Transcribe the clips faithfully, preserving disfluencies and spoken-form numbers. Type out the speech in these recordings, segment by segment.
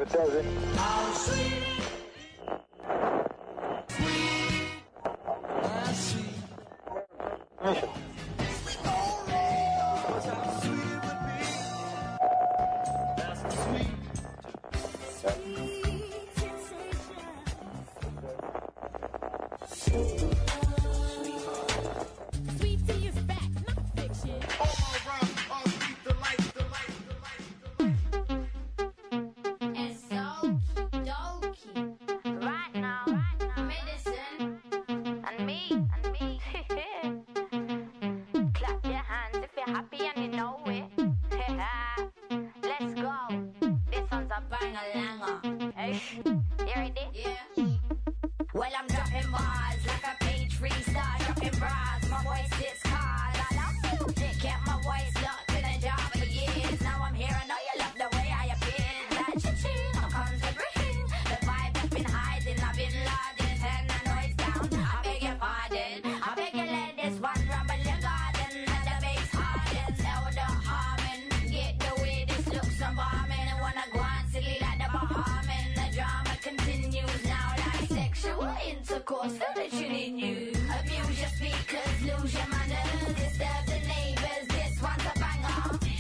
it does it. How sweet, sweet, how sweet. Mission. How sweet it would be. That's sweet. Sweet sensations. Sweet tea is back, not fiction. All around, all sweet delight, delight, delight, delight. And so dokey. Right now, medicine and me, and me. Clap your hands if you're happy and you know it. Let's go. This one's a bang-a-langer. Hey, you ready? Yeah. Well, I'm dropping bars like a page freestyle, dropping bras. My voice is cars. I love music, kept my voice locked in a jar for years. Now I'm here, I know you love the way I appear. Like cha-ching, I'm come to bring the vibe that's been hiding. I've been loading, turn the noise down. I beg your pardon. I beg you let this one rumble your garden. And the bass harden, elder harmon. Get the way this looks, I'm bombing. I wanna go on silly like the Bahaman. The drama continues now like sexual intercourse. Feel the shit in you. Abuse your speakers, lose your manners. Disturb the neighbors, this one's a banger.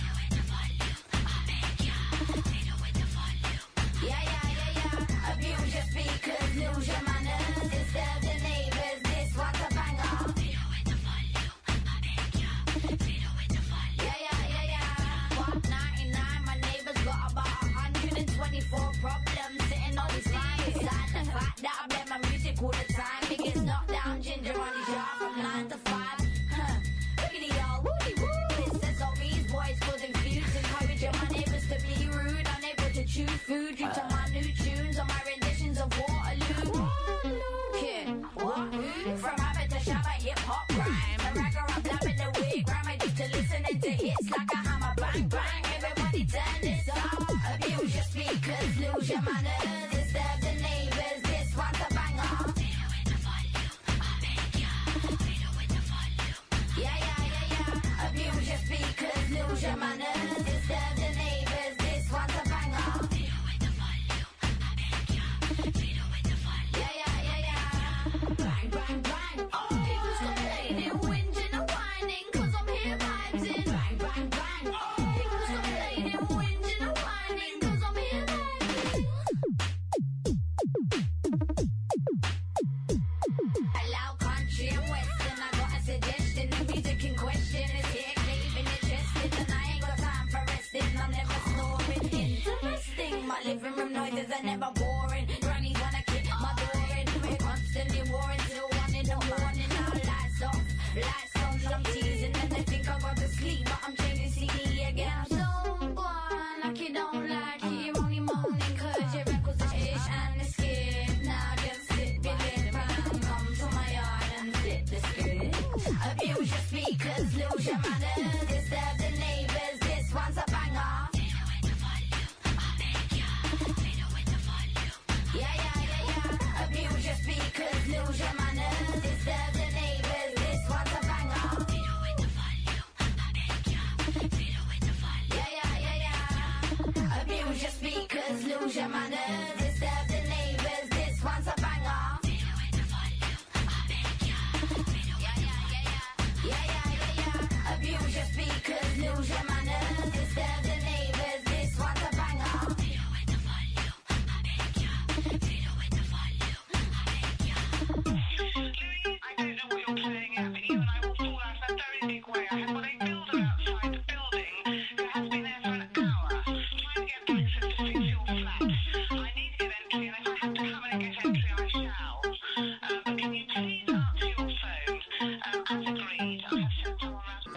Yeah, yeah, yeah, yeah. Abuse your speakers, lose your manners. Disturb the neighbors, this one's a banger. Yeah, yeah, yeah, yeah. What ninety-nine, my neighbors got about one hundred twenty-four problems sitting on his mind. Beside the fact that I play my music all the time. Biggest knockdown ginger on his yard from nine to five. Huh. Look at the y'all, woody woo. It says all these boys causing feuds, encouraging my neighbors to be rude, unable to chew food due to my new tunes or my renditions of Waterloo. Yeah, what? From rabbit to shabba, hip hop rhyme. A ragger, I'm blabbing the wig, grandma used to listening to hits like a hammer, bang bang. Everybody turn this up. Abuse your speakers, lose your manners, disturb the neighbors. This one's a banger. Yeah, yeah, yeah, yeah. Abuse your speakers, lose your manners, disturb the neighbors. This one's a banger. Yeah, yeah, yeah, yeah. Bang, bang, bang. People's complaining, whinging and whining, 'cause I'm here vibing. Bang, bang, bang. People's complaining, whinging and whining, 'cause I'm here vibing. Allow country and western, I got a suggestion. The music in question is here, craving it chested, and I ain't got time for resting. I'm never snoring. Interesting, my living room noises are never boring. Granny's wanna kick my door in. We're constantly warring till one in the morning. Now lights off, lights on. I'm teasing and they think I got to sleep, but I'm changing C D again. I'm so gone, like you don't like it. You're only moaning 'cause your records are ish and it's skip. Now just sit your lip and come to my yard and flip the script. Abuse your speakers, lose your manners, disturb the neighbors. This one's a banger. Yeah, yeah, yeah, yeah. Abuse your speakers, lose your manners, disturb the neighbors. This one's a banger. Yeah, yeah, yeah, yeah. Abuse your speakers, lose your manners, disturb the neighbors. This one's a banger. Yeah, yeah, yeah, yeah. Yeah, yeah, yeah, yeah. Abuse your speakers, lose your manners, disturb the neighbors. This one's a banger. I don't know what you're playing at, but you and I walked all out in a very big way. I had got a builder outside the building who has been there for an hour trying to get access to fix your flat. I need to get entry, and if I have to come in and get entry, I shall. Um, but can you please answer your phone? Um, as agreed, I have sent someone out.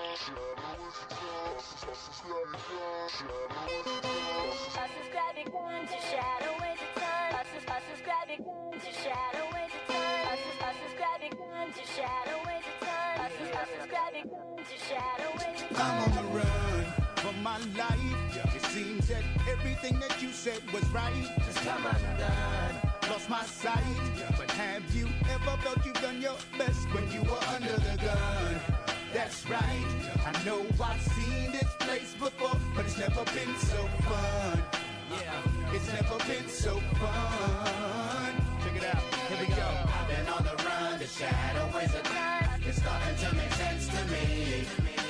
I subscribe it one to Shadow Waste of Time. I sus- I subscribe it one to Shadow Waste of Time. I sus- I subscribe it one to Shadow Waste of Time. I sus- I subscribe it one to Shadow Waste of I'm on Time. the run for my life. It seems that everything that you said was right. Just come undone. Lost my sight. But have you ever felt you've done your best when you were under the gun? That's right. I know I've seen this place before, but it's never been so fun. Yeah. It's never been so fun. Check it out. Here we go. I've been on the run, the shadow is a gun. It's starting to make sense to me.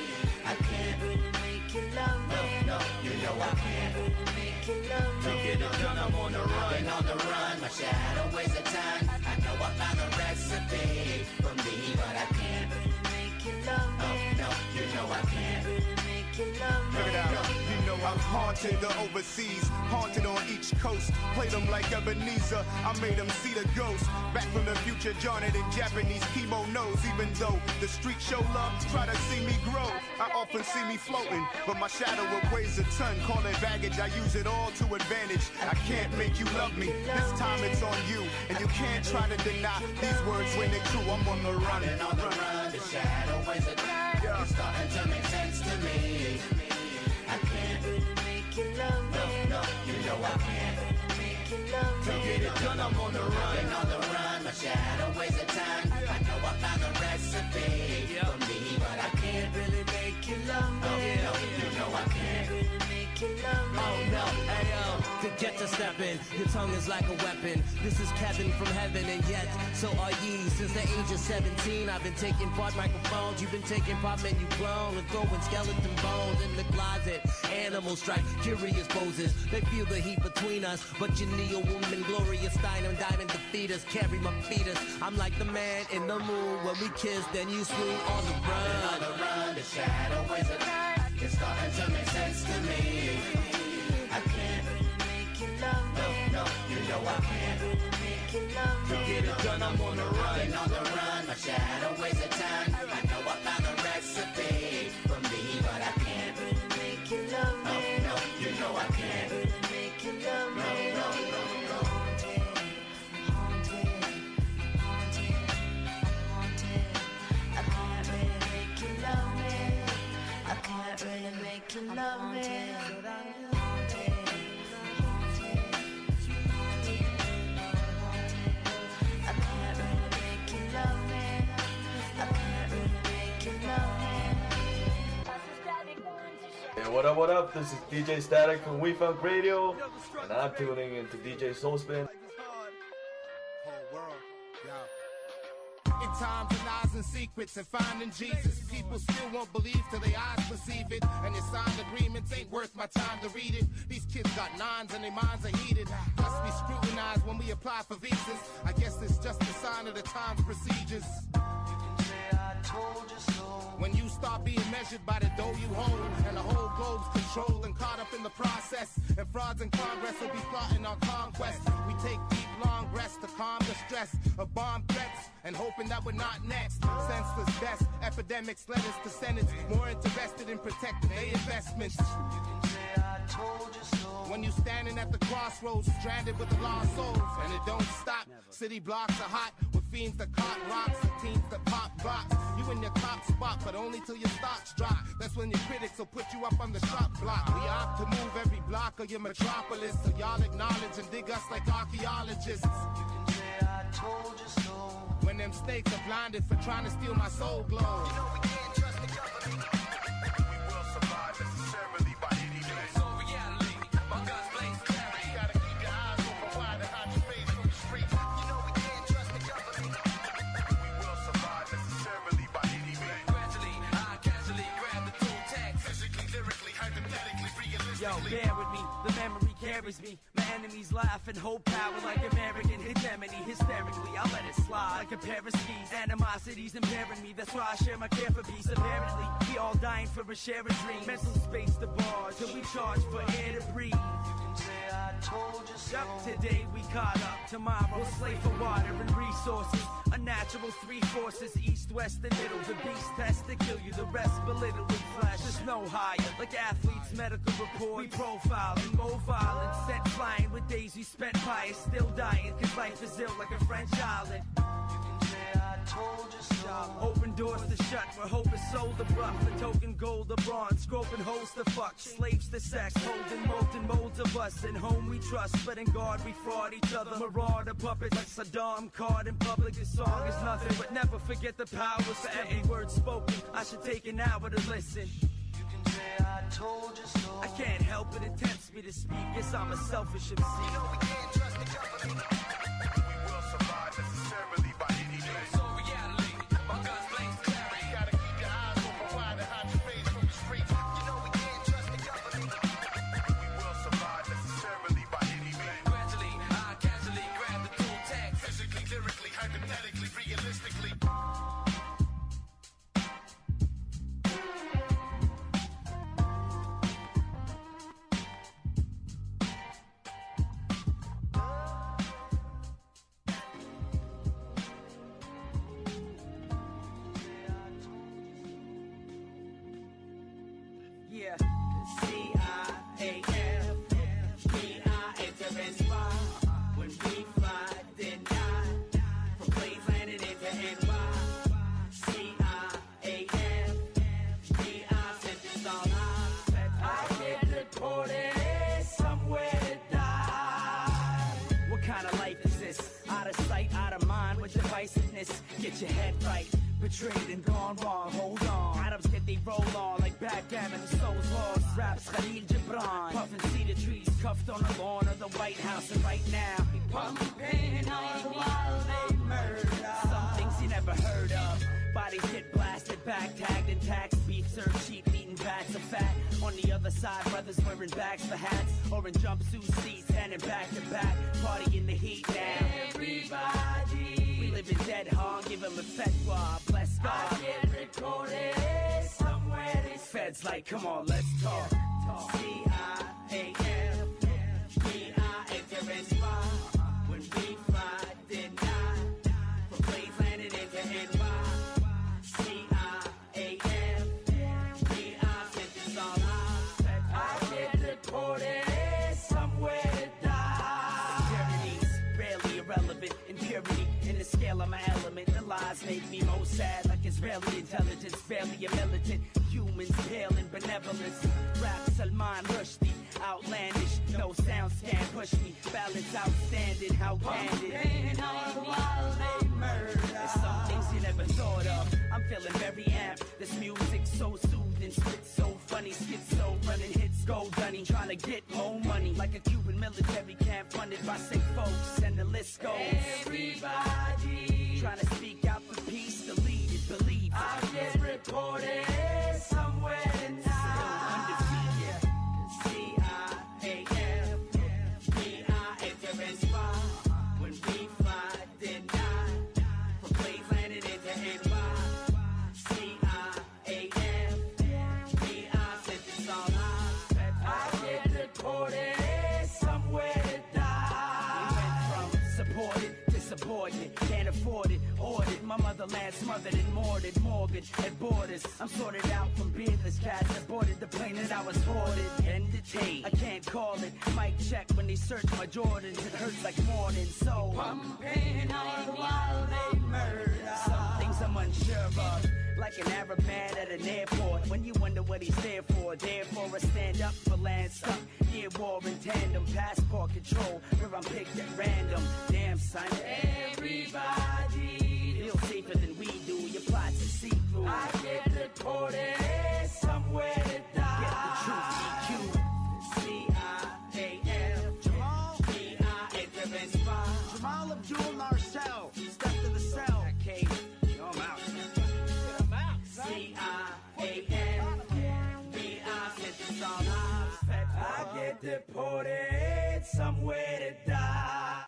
I can't really make you love me. No, no, you know I can't really make you love me. To get it done, I'm on the run. I've been on the run, my shadow weighs a ton. I know I found the recipe for me, but I can't really make you love me. No, no, you know I can't really make you love me. Check it out. You know I'm haunted the overseas, haunted on each coast. Played them like Ebenezer, I made them see the ghost. Back from the future, Johnny in Japanese kimonos. Even though the street show love, try to see me grow. I often see me floating, but my shadow it weighs a ton. Call it baggage, I use it all to advantage. I can't make you love me, this time it's on you. And you can't try to deny these words when they're true. I'm on the run. I've been on the run, the shadow weighs a ton. It's starting to make sense to me. I can't really make you love me. No, no, you know I can't really make you love me. To get it done, I'm on the run. I've been on the run, my shadow weighs a ton. I know I found the recipe for me, but I can't really make you love me. No, no, you know I can't really make you love me. Oh no, hey yo, to get to stepping, your tongue is like a weapon. This is Kevin from heaven, and yet so are ye. Since the age of seventeen, I've been taking part microphones. You've been taking part menu clone and throwing skeleton bones in the closet. Animals strike curious poses. They feel the heat between us, but you need a woman, glorious diamond, diamond defeat us, carry my fetus. I'm like the man in the moon when we kiss, then you swoon on the run. On the run, the shadow weighs a ton. It's starting to make sense to me. I can't really make you love me. No, no, you know I can't really make you love me. To get it done, I'm on the run. I've been on the run, my shadow weighs a ton. I know I found the recipe for me, but I can't really make you love me. No, no, you know I can't really make you love me. No, no, no, no. Haunted, haunted, haunted, haunted. I can't really make you love me. I can't really make you love me. Hey, what up, what up? This is D J Static from We Funk Radio, and I'm tuning into D J Soulspin. In times of lies and secrets and finding Jesus, people still won't believe till their eyes perceive it. And your signed agreements ain't worth my time to read it. These kids got nines and their minds are heated. Must be scrutinized when we apply for visas. I guess it's just a sign of the time's procedures. When you start being measured by the dough you hold, and the whole globe's controlled and caught up in the process, and frauds in Congress will be plotting on conquest. We take deep, long breaths to calm the stress of bomb threats, and hoping that we're not next. Senseless deaths, epidemics led us to Senates more interested in protecting their investments. When you standing at the crossroads, stranded with the lost souls, and it don't stop. City blocks are hot with fiends that caught rocks, and teens that pop blocks. You in your top spot, but only till your stocks drop. That's when your critics will put you up on the shop block. We opt to move every block of your metropolis, so y'all acknowledge and dig us like archaeologists. When them snakes are blinded for trying to steal my soul glow. You know we can't trust the government. We will survive necessarily by any means. So reality, my guns blaze clarity. You gotta keep your eyes open wide and hide your face from the streets. You know we can't trust the government. We will survive necessarily by any means. Gradually, I casually grab the tool tag. Physically, lyrically, hypothetically, realistically. Yo, bear with me, the memory carries me. My enemies laugh and hold power like American hegemony. Hysterically, I let it slide like a pair of skis. Animosity's impairing me, that's why I share my care for peace. Apparently, we all dying for a share of dreams. Mental space to bar till we charge for air to breathe. Up today we caught up, tomorrow we'll slave for water and resources. Unnatural three forces, east, west, and middle. The beast test to kill you, the rest belittle with flesh. There's no higher, like athletes' medical report. We profile and mobile and sent flying with days we spent pious, still dying, cause life is ill like a French island. Open doors to shut, where hope is sold to buff. The token gold, the bronze, groping holes to fuck. Slaves to sex, holding molten molds of us. In home we trust, but in God we fraud each other. Marauder puppets like Saddam, caught in public. This song is nothing, but never forget the power. For every word spoken, I should take an hour to listen. You can say I told you so. I can't help it, it tempts me to speak. Yes, I'm a selfish M C. You know we can't trust the government. We will survive necessarily by any means. So reality, my guns blaze clarity. You gotta keep your eyes open wide and hide your face from the streets. You know we can't trust the government. We will survive necessarily by any means. Gradually, I casually grab the tool tag. Physically, lyrically, hypothetically, realistically. Yeah. C I A F B I enter and spy. When we fly, then die. From Cleveland and into N Y. C I A F B I sent this all out. I get reported somewhere to die. What kind of life is this? Out of sight, out of mind with divisiveness. Get your head right. Betrayed and gone wrong, hold on. Atoms get they roll on like backgammon, the soul's lost. Raps Khalil Gibran, puffin' cedar trees, cuffed on the lawn of the White House. And right now, pumping on while they murder. Some things you never heard of. Bodies get blasted, back tagged and taxed. Beef served cheap, eating bags of fat. On the other side, brothers wearing bags for hats. Or in jumpsuit seats, standing back to back. Party in the heat now. Everybody. We live in dead hard, give him a fatwa. Bless God. I get recorded somewhere. These feds like, come on, let's talk. C I A F B I enter and spy. When we fly, then die. From Cleveland and into N Y. C I A F B I sent this all out. I get reported somewhere to die. Impurities, rarely irrelevant. Impurity in the scale of my element. The lies make me most sad, like Israeli intelligence, barely a militant. Humans pale in benevolence. Rap Salman Rushdie, outlandish. No sound scan push me. Balance outstanding, how candid. While they murder. There's some things you never thought of. I'm feeling very amped. This music so soothing, spit so funny, schizo running hits, go dunny, trying to get more money like a Cuban military camp funded by sick folks, and the list goes. Everybody trying to speak out for peace, to lead it, believe it. I get reported somewhere in time. Undefeated. C I A F B I enter and spy. When we fly, then die. From Cleveland and into N Y. C I A F B I sent this all out. I get reported somewhere to die. We went from supported to subordinate. Can't afford it, ordered. My motherland smothered and mortared, morbid at borders. I'm sorted out from beardless cats that boarded the plane that I was boarded and detained. I can't call it. Mic check when they search my Jordans. It hurts like morning. So pumping on while they murder. Some things I'm unsure of. Like an Arab man at an airport. When you wonder what he's there for. Therefore I stand up for land stuck. Near war in tandem. Passport control. Where I'm picked at random. Damn son. Everybody feel safer than we do. Your plots are see-through. I get reported somewhere to die. Get the truth, E Q. C I A F B I enter and spy. Jamal Abdul Marcel. Step to the cell. That cave. Yo, I'm out. I'm out. C I A F B I sent this all out. I get deported somewhere to die.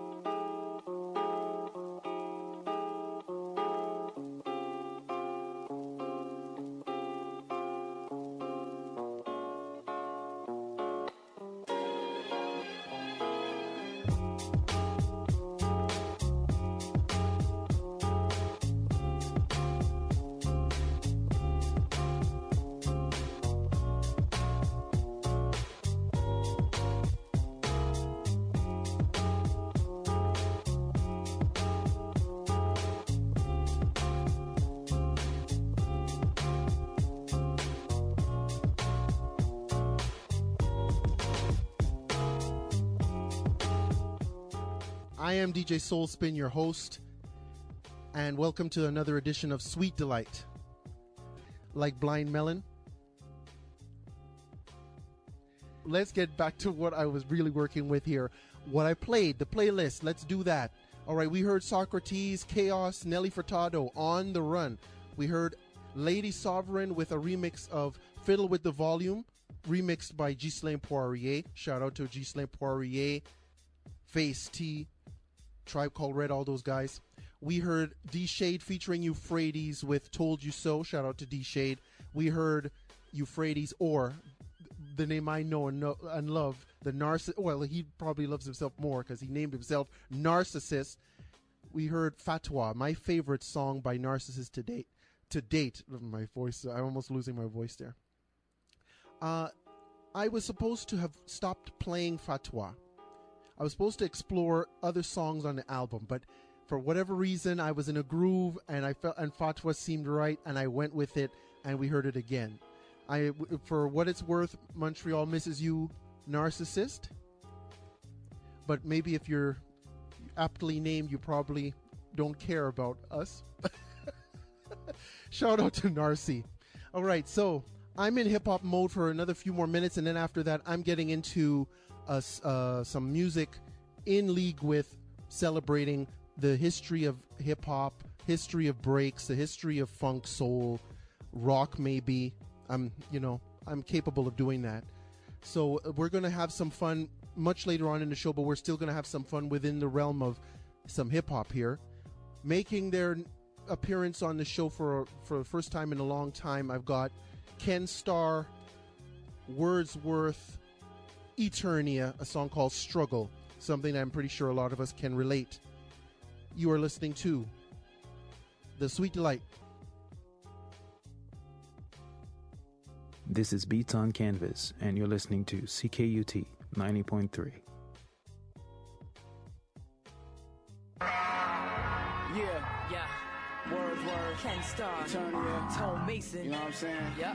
I am D J Soulspin, your host, and welcome to another edition of Sweet Delight. Like Blind Melon, let's get back to what I was really working with here. What I played, the playlist. Let's do that. All right, we heard Socrates, Chaos, Nelly Furtado, On the Run. We heard Lady Sovereign with a remix of Fiddle with the Volume, remixed by Ghislain Poirier. Shout out to Ghislain Poirier, Face T, Tribe Called Red, all those guys. We heard D-Shade featuring Euphrates with Told You So. Shout out to D-Shade. We heard Euphrates, or the name I know and, know, and love, the narciss. Well, he probably loves himself more because he named himself Narcissist. We heard Fatwa, my favorite song by Narcissist to date. To date, my voice, I'm almost losing my voice there. Uh, I was supposed to have stopped playing Fatwa. I was supposed to explore other songs on the album, but for whatever reason, I was in a groove, and I felt, and Fatwa seemed right, and I went with it, and we heard it again. I, for what it's worth, Montreal misses you, Narcissist. But maybe if you're aptly named, you probably don't care about us. Shout out to Narcy. All right, so I'm in hip-hop mode for another few more minutes, and then after that, I'm getting into uh, uh, some music in league with celebrating the history of hip-hop, history of breaks, the history of funk, soul, rock maybe. I'm, you know, I'm capable of doing that. So we're going to have some fun much later on in the show, but we're still going to have some fun within the realm of some hip-hop here. Making their appearance on the show for for the first time in a long time, I've got Ken Starr, Wordsworth, Eternia, a song called Struggle, something I'm pretty sure a lot of us can relate. You are listening to The Sweet Delight. This is Beats on Canvas, and you're listening to C K U T ninety point three. Yeah, yeah. Wordsworth, Ken Starr, Eternia, Tone Mason. You know what I'm saying? Yeah.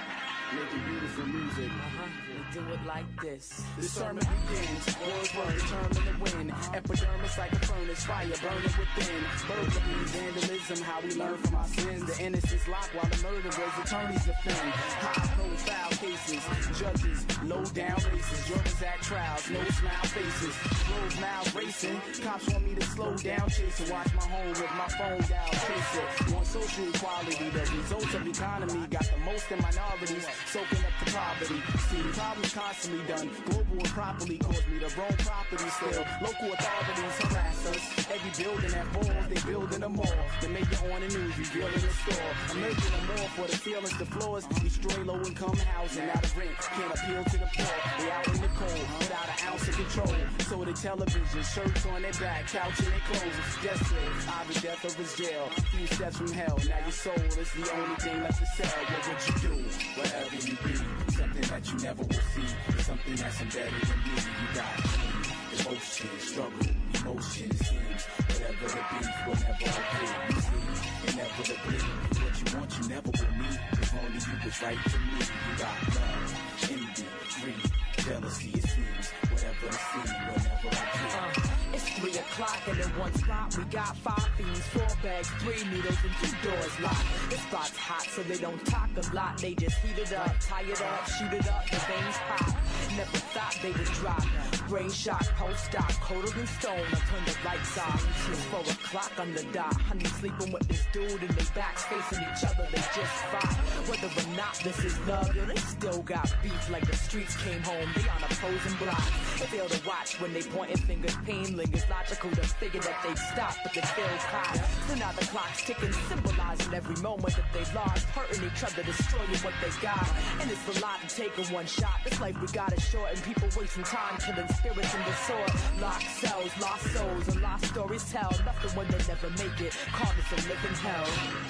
Making beautiful music. Uh-huh. We do it like this. The sermon begins. Wordsworth determined to win. Epidermis like a furnace, fire burning within. Burglary, vandalism, how we learn from our sins. The innocence locked while the murderers, attorneys defend. High profile cases, judges, low down races. Jurors at trials, no smile faces. Roads now racing. Cops want me to slow down, chase and watch my home with my phone down, chase it. Want social equality, the results of economy got the most in minorities. Soaking up the poverty. See, problems constantly done. Global and properly caused me to roam property still. Local authorities harass us. Every building that falls, they build in a mall. They make it on the news, revealing the store. I'm making a more for the ceilings, the floors. Destroy low-income housing. Out of rent, can't appeal to the poor. They out in the cold, without an ounce of control. So the television, shirts on their back, couch in their clothes. Desperate, either death or was jail. Few steps from hell, now your soul is the only thing left to sell. What would you do? Whatever you be, something that you never will see, something that's embedded in you. You got pain, emotion, struggle, emotion, seems whatever the beef will never agree. You see, inevitably, what you want you never will meet. If only you was right to me. You got love, envy, greed, jealousy. It seems whatever I see, whatever I do. Uh, it's three o'clock and in one spot we got five fiends, four bags, three needles, and two doors locked. This spot's hot, so they don't talk a lot. They just heat it up, tie it up, shoot it up, the veins pop. Never thought they would drop. Brain shock, post stop, colder than stone. I turn the lights off. It's four o'clock on the dot. Honey sleeping with this dude and they backs facing each other. They just fight. Whether or not this is love, yo, they still got beef like the streets came home. They on opposing blocks. They fail to watch when they pointing fingers. Pain lingers. Logical to figure that they'd stop, but they feel caught. So now the clock's ticking, symbolizing every moment that they lost, hurting each other, destroying what they got. And it's a lot to take in one shot. This life we got is short, and people wasting time killing spirits in the sword. Lost cells, lost souls, and lost stories tell. Nothing when they never make it. Call this a living hell.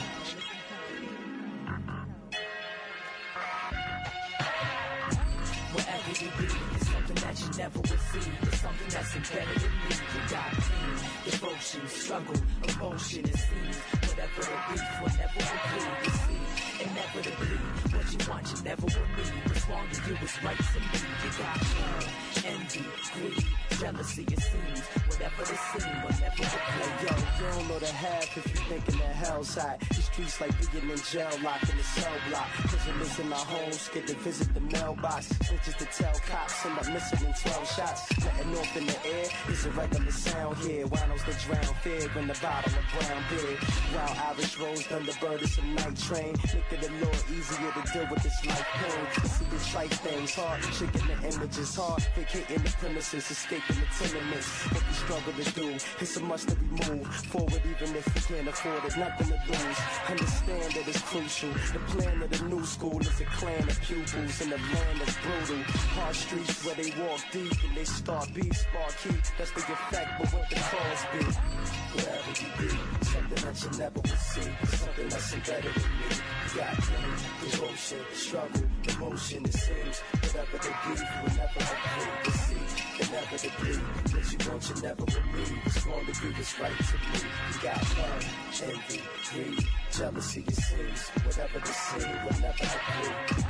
Wherever you be, it's something that you never will see. It's something that's embedded in me. You got pain, devotion, struggle, emotion, it seems. Whatever the beef will never agree. You see, inevitably, what you want you never will need. What's wrong with you is right to me. You got love, envy, greed, jealousy, it seems. Whatever the scene, whatever the play. Yo, you don't know the half if you thinking that hell's hot. The streets like being in jail, locked in the cell block. Prisoners in our homes, get to visit the mailbox. Switches to tell cops, end up missing in twelve shots. Letting off in the air is a regular sound here. Winos that drown fear in the bottle of brown beer. While Irish Rose, Thunderbird is a night train. Make it a little easier to deal with this life pain. See the trite things hard, shaking the images hard. Vacating the premises, escaping the tenements. What we struggle to do, it's a must to be moved forward, even if we can't afford it. Nothing to lose. Understand that it's crucial. The plan of the new school is a clan of pupils in a land that's brutal. Hard streets where they walk deep and they start beef, spark heat. That's the effect, but what the cause be? Wherever you be, something that you never would see, something that's embedded in me. You got pain, devotion, struggle, emotion, it seems. Whatever the beef, will never agree to see. Inevitably, what you want, you never with me. What's wrong to do is right to me. You got love, envy, greed, jealousy, it seems. Whatever the scene, will never agree.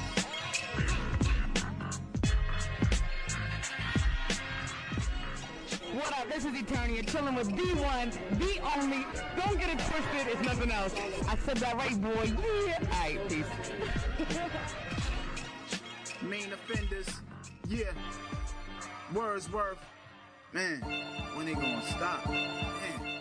What up? This is Eternia, chilling with the one, the only. Don't get it twisted, it's nothing else. I said that right, boy. Yeah. Alright, peace. Main offenders, yeah. Wordsworth, man, when they gonna stop? Man.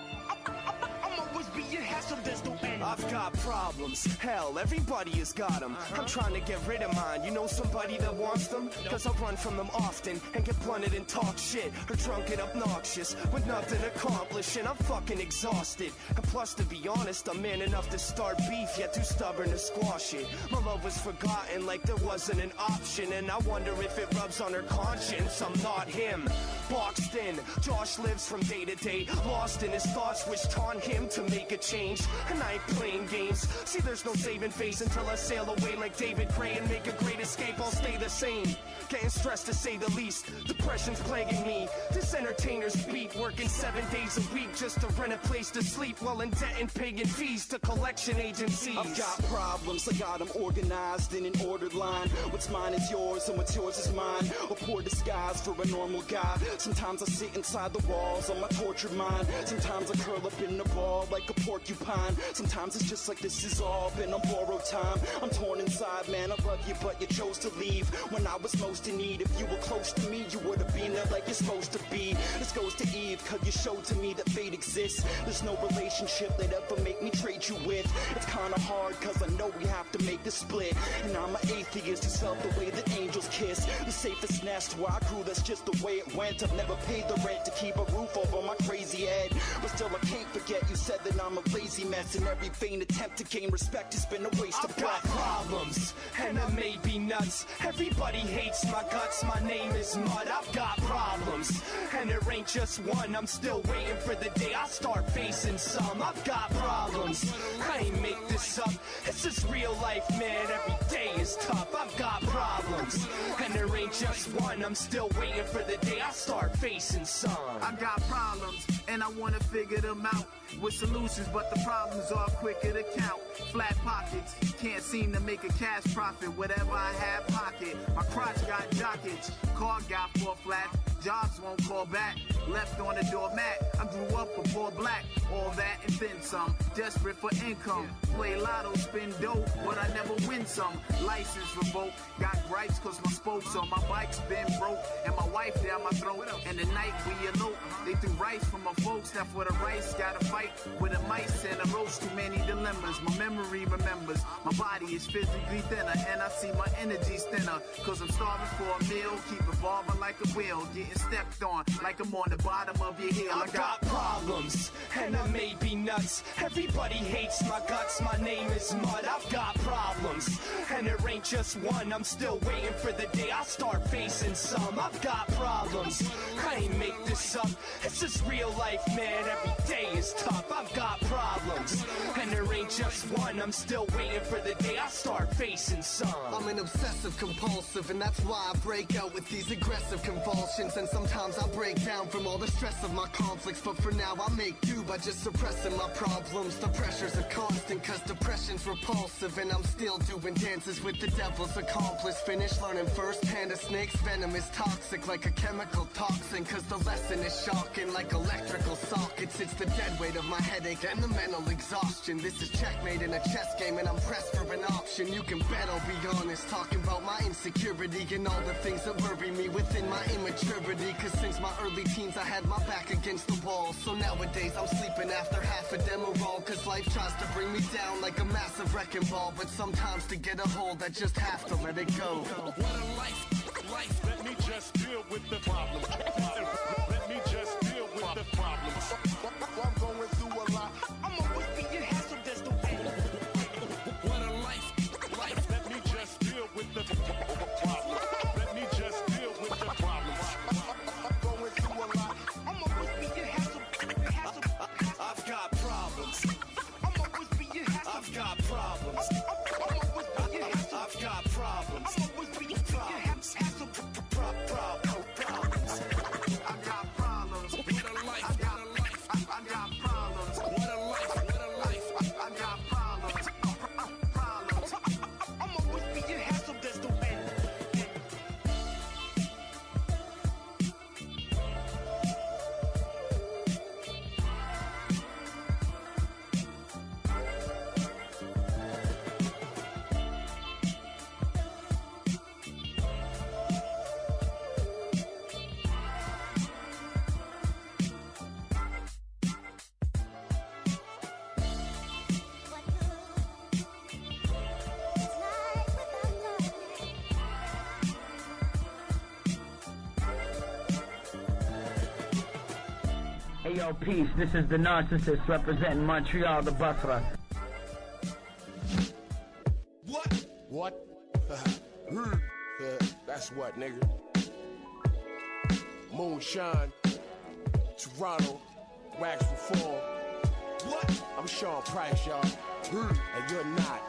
Be your hassle, there's no end. I've got problems, hell, everybody has got them. I'm trying to get rid of mine, you know somebody that wants them? Cause I run from them often and get blunted and talk shit, or drunk and obnoxious with nothing accomplished, and I'm fucking exhausted. And plus, to be honest, I'm man enough to start beef, yet too stubborn to squash it. My love was forgotten like there wasn't an option, and I wonder if it rubs on her conscience. I'm not him, boxed in. Josh lives from day to day, lost in his thoughts which taunt him to make a change, and I ain't playing games. See, there's no saving face until I sail away like David Gray and make a great escape. I'll stay the same, getting stressed to say the least. Depression's plaguing me. This entertainer's beat, working seven days a week just to rent a place to sleep while in debt and paying fees to collection agencies. I've got problems, I got them organized in an ordered line. What's mine is yours and what's yours is mine. A poor disguise for a normal guy. Sometimes I sit inside the walls on my tortured mind. Sometimes I curl up in a ball like a porcupine. Sometimes it's just like this is all been on borrowed time. I'm torn inside, man, I love you, but you chose to leave when I was most in need. If you were close to me, you would have been there like you're supposed to be. This goes to Eve, cause you showed to me that fate exists. There's no relationship that ever make me trade you with. It's kinda hard, cause I know we have to make the split. And I'm an atheist who's felt the way that angels kiss. The safest nest where I grew, that's just the way it went. I've never paid the rent to keep a roof over my crazy head, but still I can't forget you said that I'm a lazy mess, and every vain attempt to gain respect has been a waste I've of breath. got problems, and I may be nuts. Everybody hates my guts, my name is Mud. I've got problems, and there ain't just one. I'm still waiting for the day I start facing some. I've got problems, I ain't make this up. It's just real life, man, every day is tough. I've got problems, and there ain't just one. I'm still waiting for the day I start facing some. I got problems, and I wanna figure them out with solutions, but the problems are quicker to count. Flat pockets, can't seem to make a cash profit. Whatever I have pocket, my crotch got jockets. Car got four flat, jobs won't call back. Left on the doormat, I grew up a poor black. All that and then some, desperate for income. Play lotto, spin dope, but I never win some. License revoked, got gripes cause my spokes on my bike's been broke, and my wife down my throat. And the night we elope, they threw rice from my folks. Now for the rice, gotta fight with a mice and a roast. Too many dilemmas, my memory remembers. My body is physically thinner, and I see my energy's thinner. Cause I'm starving for a meal, keep evolving like a wheel. Getting stepped on like I'm on the bottom of your heel. I've got problems, and I may be nuts. Everybody hates my guts, my name is Mud. I've got problems, and there ain't just one. I'm still waiting for the day I start facing some. I've got problems, I ain't make this up. It's just real life, man, every day is tough. I've got problems, and there ain't just one. I'm still waiting for the day I start facing some. I'm an obsessive compulsive, and that's why I break out with these aggressive convulsions. And sometimes I break down from all the stress of my conflicts, but for now I make do by just suppressing my problems. The pressures are constant cause depression's repulsive, and I'm still doing dances with the devil's accomplice. Finish learning firsthand a snake's venom is toxic like a chemical toxin, cause the lesson is shocking like electrical sockets. It's the dead weight of my headache and the mental exhaustion. This is checkmate in a chess game, and I'm pressed for an option. You can bet I'll be honest, talking about my insecurity and all the things that worry me within my immaturity. Cause since my early teens I had my back against the wall, so nowadays I'm sleeping after half a Demerol. Cause life tries to bring me down like a massive wrecking ball, but sometimes to get a hold I just have to let it go. What a life, life, let me just deal with the problem. Let me just deal with the problems. I'm going through a lot. I'm always being hassled, there's no end. What a life, life, let me just deal with the problems. Let me just deal with the problems. I'm going through a lot. I'm always being hassled, hassled, hassled. I've got problems. I'm always being hassled. I've got problems. I'm always being hassled. I've got problems. I'm always being hassled. Problems. I got problems. What a life, I got a life. I, I got problems. What a life, what a life. I, I got problems. Problems. I'm always being hassled, there's no end. Hey yo, peace. This is the narcissist representing Montreal, the Basra. What? What? uh, that's what, nigga. Moonshine, Toronto, Wax Reform. What? I'm Sean Price, y'all. And you're not.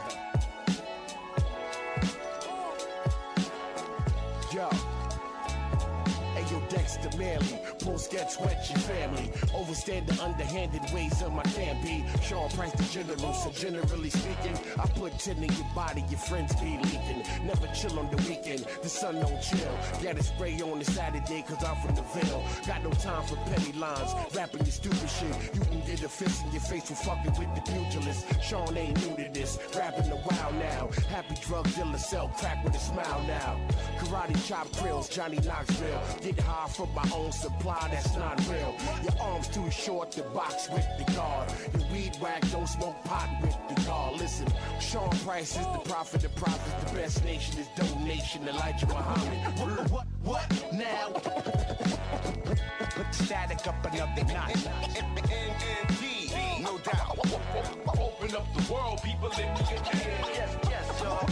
Yo. Hey, yo, Dexter Manley, post gets wet your family. Overstand the underhanded ways of my can be. Sean Price the general, so generally speaking, I put ten in your body, your friends be leaking. Never chill on the weekend, the sun don't chill. Got a spray on the Saturday, cause I'm from the Ville. Got no time for petty lines, rapping your stupid shit. You can get a fist in your face for fucking with the pugilist. Sean ain't new to this, rapping a while now. Happy drug dealer, sell crack with a smile now. Karate chop grills, Johnny Knoxville. Get high from my own supply, that's not real. Your arms too short to box with the guard. Your weed whack, don't smoke pot with the car. Listen, Sean Price is the prophet, the prophet, the best nation is donation. Elijah Muhammad. What, what, what now? Put the static up another notch. Indeed, no doubt. Open up the world, people in the Yes, yes, y'all.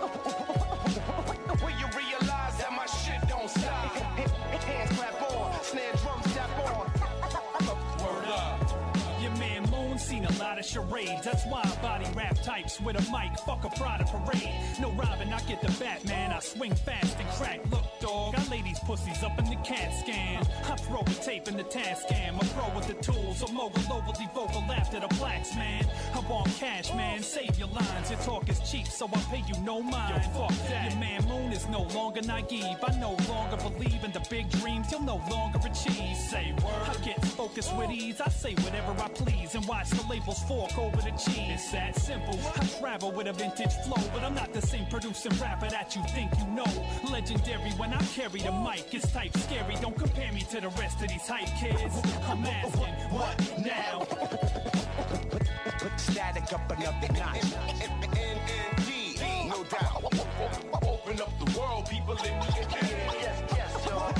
When you realize that my shit don't stop. Hands clap on, snare drum step on. Word up. Your man Moon seen a lot of charades. That's why I body rap types with a mic. Fuck a Prada parade. No Robin, I get the Batman. I swing fast and crack. Look, dog, I lay these pussies up in the CAT scan. I throw a tape in the task scam. I pro with the tools. A mogul overly vocal after the blacks, man. I want cash, man. Save your lines. Your talk is cheap, so I pay you no mind. Yo, fuck that. Your man Moon is no longer naive. I no longer believe in the big dreams you'll no longer achieve. Say word. I get focused with ease. I say whatever I please and watch the labels fork over the cheese. It's that simple. I travel with a vintage flow, but I'm not the same producing rapper that you think you know. Legendary when I carry the mic. It's type scary. Don't compare me to the rest of these hype kids. I'm asking, what now? Put the static up another notch. Indeed, no doubt. Open up the world, people in the Yes, yes, y'all.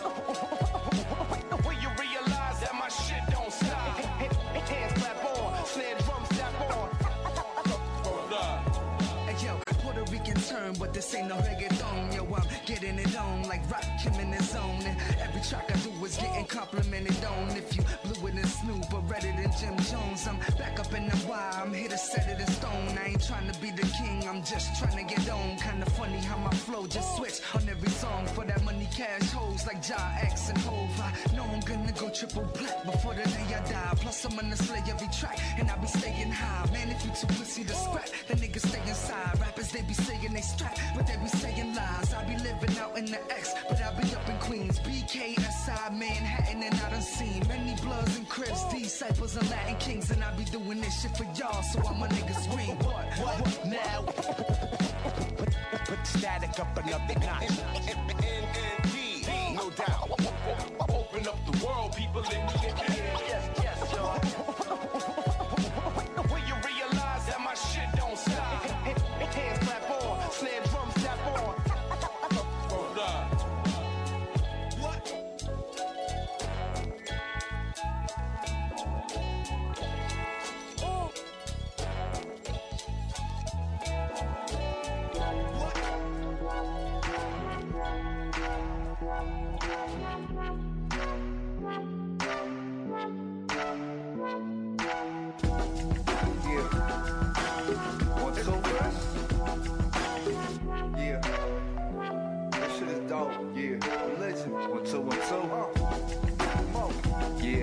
When you realize that my shit don't stop. Hands clap on, snare drum step on. Hold up. Hey yo, Puerto Rican term, but the this ain't no reggaeton, yo, I'm getting it on like Rakim in his zone. And every track I do is getting complimented on. If you blew it in Snoop or read it in Jim Jones, I'm back up in the Y, I'm here to set it in stone. I ain't trying to be the king, I'm just trying to get on. Kinda funny how my flow just switch on every song. For that money, cash hoes like Ja X and Hov. I know I'm gonna go triple black before the day I die. Plus I'm gonna slay every track and I be staying high. Man, if you too pussy to scrap, the niggas stay inside. Rappers, they be saying they strap, but they be saying lies. I be living out in the X, but I be up in Queens. B K S I, Manhattan, and I done seen many Bloods and Crips, disciples and Latin kings. And I be doing this shit for y'all, so I'm a nigga scream. What? What? What now? Put static up another notch. Indeed, no doubt. Open up the world, people in the air. Yes, yes, y'all. When you realize that my shit don't stop. Hands clap on, snare drums tap on. Hold up. What? One, two, one, two. Yeah.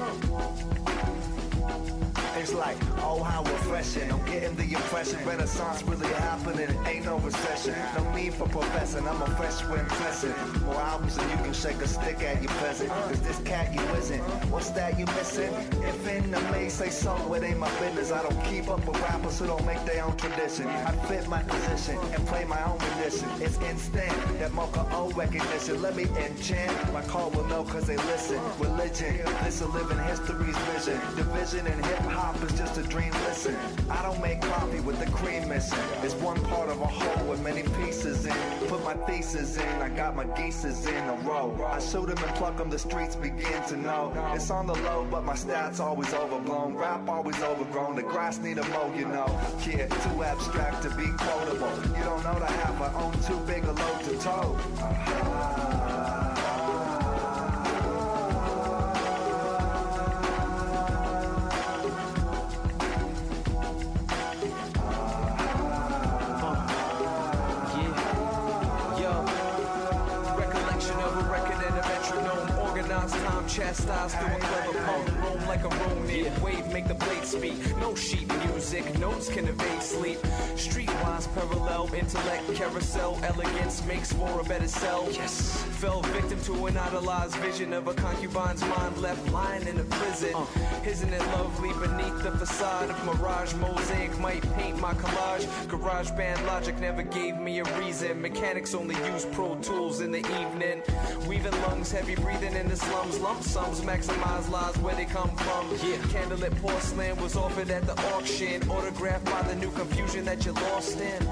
It's like, oh, how refreshing. I'm getting the impression Renaissance really happening. Ain't no recession. No need for professing. I'm a fresh when pressing. More albums than you can shake a stick at, you peasant. Cause this cat you isn't. What's that you missing? If in the maze say so, it ain't my business. I don't keep up with rappers who don't make their own tradition. I fit my position and play my own rendition. It's instant, that Mocha O recognition. Let me enchant. My call will know cause they listen. Religion, this a living history's vision. Division in hip hop is just a dream, listen. I don't make coffee with the cream missing. It's one part of a whole with many pieces in. Put my thesis in, I got my geeses in a row. I shoot them and pluck them, the streets begin to know. It's on the low, but my stats always overblown. Rap always overgrown, the grass need a mow, you know. Yeah, too abstract to be quotable. You don't know the half, I own too big a load to tow. Uh-huh. Time chastised through a clever poem. Roam like a Ronin, wave make the blade speak. No sheet music, notes can evade sleep. Streetwise parallel, intellect, carousel, elegance makes for a better self. Yes, fell victim to an idolized vision of a concubine's mind left lying in a prison. Uh. Isn't it lovely beneath the facade of mirage? Mosaic might paint my collage. Garage band logic never gave me a reason. Mechanics only use Pro Tools in the evening. Weaving lungs, heavy breathing in the slums. Lump sums maximize lies where they come from. Yeah, candlelit porcelain was offered at the auction. Autographed by the new confusion that you're lost in.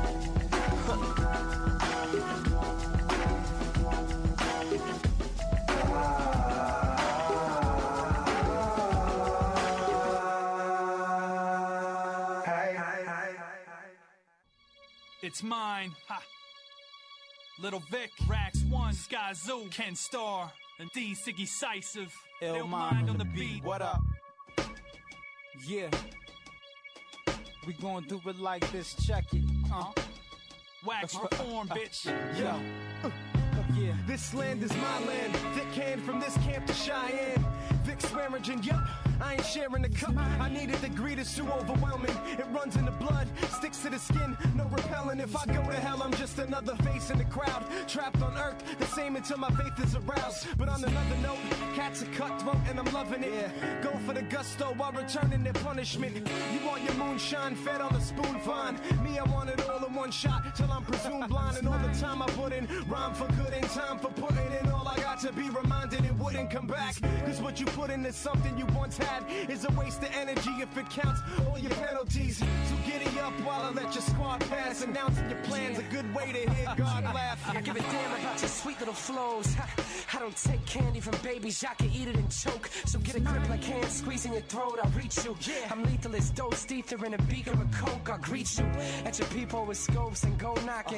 It's mine. Ha. Little Vic, Rax One, Sky Zoo, Ken Starr, and D Siggy Cisive. Ill Mind on the beat. What up? Yeah. We gon' do it like this, check it. Uh. Wax reform, bitch. Yo. Uh, yeah. This land is my land. Thick hand from this camp to Cheyenne. Vic Swearingen, yup. I ain't sharing the cup. I needed the greed, it's too overwhelming. It runs in the blood, sticks to the skin, no repelling. If I go to hell, I'm just another face in the crowd. Trapped on earth, the same until my faith is aroused. But on another note, cats are cutthroat and I'm loving it. Yeah. Go for the gusto while returning their punishment. You want your moonshine fed on a spoon, fine. Me, I want it all in one shot till I'm presumed blind. And all the time I put in, rhyme for good and time for putting in. All I got to be reminded it wouldn't come back. Cause what you put in is something you once had. Is a waste of energy if it counts all your penalties. So giddy up while I let your squad pass. Announcing your plans, a good way to hear God laugh. I give a damn about your sweet little flows. I don't take candy from babies, I can eat it and choke. So get a grip like hands squeezing your throat, I'll reach you. I'm lethal as dose, ether in a beaker of coke, I'll greet you. At your peephole with scopes and go knocking. Lock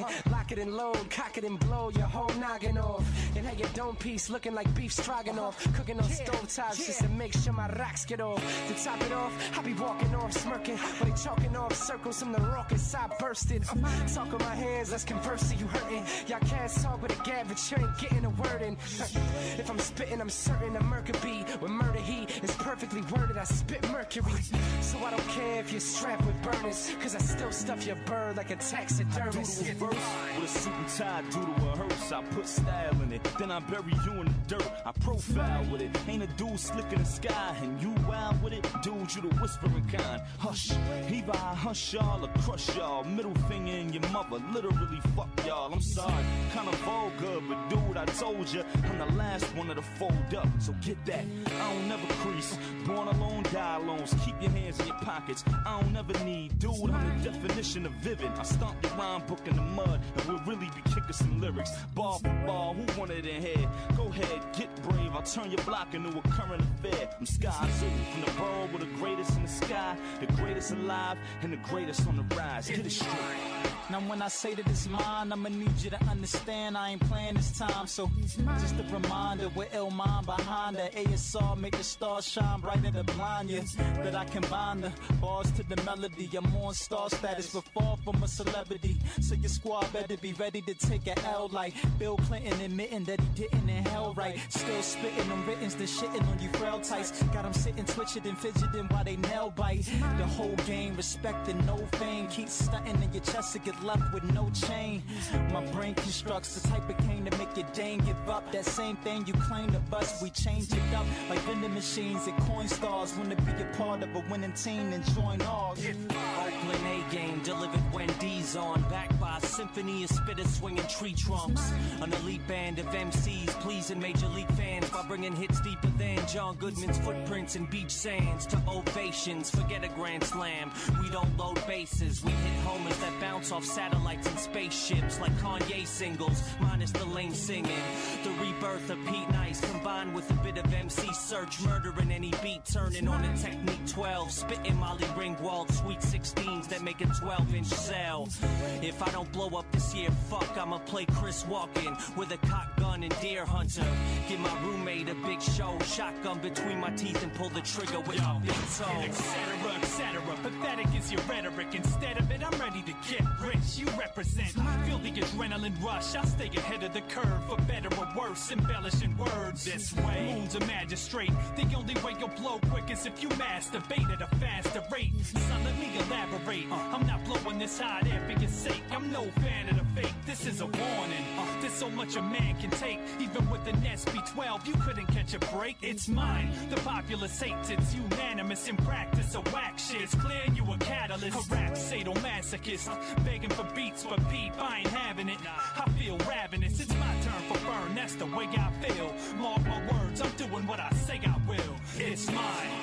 lock it and load, cock it and blow your whole noggin off. And have your dome piece looking like beef stroganoff. Cooking on stove tops just to make sure my rocks get off. To top it off, I be walking off smirking, but they chalking off circles from the raucous side bursted. Uh, talk with my hands, let's converse to you hurting. Y'all cats talk with a gab, but you ain't getting a word in. If I'm spitting, I'm certain a murder beat. With murder heat is perfectly worded, I spit mercury. So I don't care if you're strapped with burners, cause I still stuff your bird like a taxidermist. I do to a verse with a suit and tie, do to a hearse. I put style in it, then I bury you in the dirt. I profile with it, ain't a dude slick in the sky, and you wild with it, dude, you the whispering kind. Hush, either I hush y'all or crush y'all. Middle finger in your mother, literally fuck y'all. I'm sorry, kinda vulgar, but dude, I told ya, I'm the last one to fold up, so get that. I don't never crease, born alone, die alone. Keep your hands in your pockets, I don't ever need. Dude, I'm the definition of vivid. I stomp your rhyme book in the mud, and we'll really be kicking some lyrics. Ball for ball, who wanted it here? Go ahead, get brave, I'll turn your block into a current affair. I'm Sky Zoo, from the borough with the greatest in the sky, the greatest alive, and the greatest on the rise. Get it straight. Now when I say that it's mine, I'ma need you to understand I ain't playing this time. So just a reminder, with ill mind behind the A S R, make the stars shine brighter to blind you. That I combine the bars to the melody. I'm on star status, but far from a celebrity. So your squad better be ready to take a L like Bill Clinton admitting that he didn't inhale right. Still spitting on writtens, then shitting on you frail types. Got them sitting, twitching and fidgeting while they nail bite. The whole game, respecting no fame. Keep stunting in your chest to get left with no chain. My brain constructs the type of cane to make your dame give up. That same thing you claim to bust, we change it up like vending machines and coin stars. Wanna be a part of a winning team and join ours. Oakland A-game delivered when D's on, backed by a symphony of spitters swinging tree trunks. An elite band of M Cs pleasing major league fans by bringing hits deeper than John Goodman's footprints in beach sands. To ovations, forget a grand slam. We don't load bases, we hit homers that bounce off satellites and spaceships like Kanye singles, minus the lame singing. The rebirth of Pete Nice combined with a bit of M C Search, murdering any beat, turning on a Technique twelve, spitting Molly Ringwald sweet sixteens that make a twelve inch cell. If I don't blow up this year, fuck, I'ma play Chris Walken with a cock gun and deer hunter. Give my roommate a big show, shotgun between my teeth and pull the trigger with my big toe. Etc, et cetera. Pathetic is your rhetoric. Instead of it, I'm ready to get rich. You represent. Feel the adrenaline rush. I stay ahead of the curve for better or worse. Embellishing words this way. Moon's a magistrate. The only way you'll blow quick is if you masturbate at a faster rate. Son, let me elaborate. Uh, I'm not blowing this hot air for your sake. I'm no fan of the fake. This is a warning. Uh, there's so much a man can take. Even with an S B twelve, you couldn't catch a break. It's mine. The populace hates it. It's unanimous in practice. So whack shit. It's clear you a catalyst. A rap sadomasochist. Begging for beats for peep. I ain't having it. I feel ravenous. It's my turn for burn. That's the way I feel. Mark my words. I'm doing what I say I will. It's mine.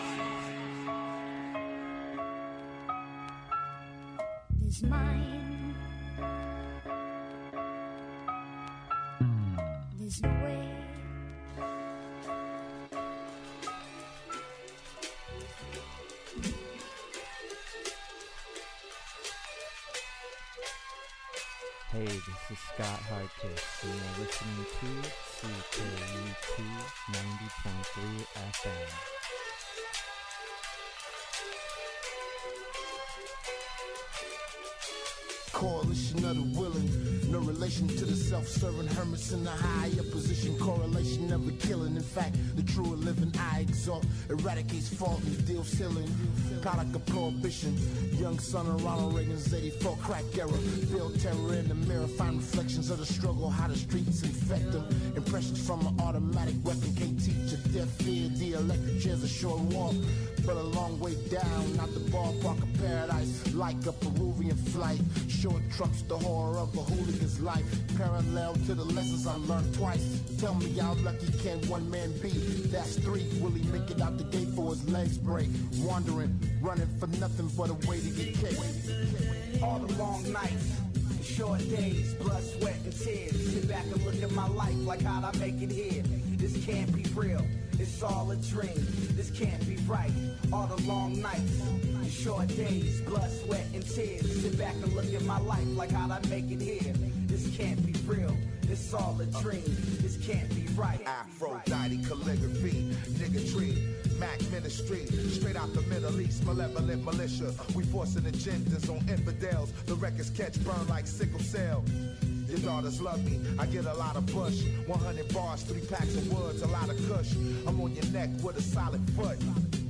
It's mine. There's no way. Hey, this is Scott Hardkiss, and you're listening to C K U T ninety point three F M. Coalition of the willing, no relation to the self-serving hermits in the higher position. Correlation never killing. In fact, the truer living I exalt eradicates fault and deals healing. Product of prohibition. Young son of Ronald Reagan's eighty-four crack era. Feel terror in the mirror, find reflections of the struggle, how the streets infect them. Impressions from an automatic weapon can't teach a deaf fear. The electric chair's a short walk, but a long way down, not the ballpark of paradise. Like a Peruvian flight, short trucks, the horror of a hooligan's life. Parallel to the lessons I learned twice. Tell me how lucky can one man be? That's three. Will he make it out the gate for his legs break? Wandering, running for nothing but a way to get kicked. All the long nights, the short days, blood, sweat, and tears. Sit back and look at my life like how'd I make it here? This can't be real, it's all a dream. This can't be right. All the long nights, the short days, blood, sweat, and tears. Sit back and look at my life like how'd I make it here? This can't be real. It's all a dream. This can't be right. Aphrodite calligraphy, nigga tree, Mac ministry, straight out the Middle East, malevolent militia. We forcing agendas on infidels. The records catch burn like sickle cell. Your daughters love me, I get a lot of push. one hundred bars, three packs of woods, a lot of kush. I'm on your neck with a solid foot.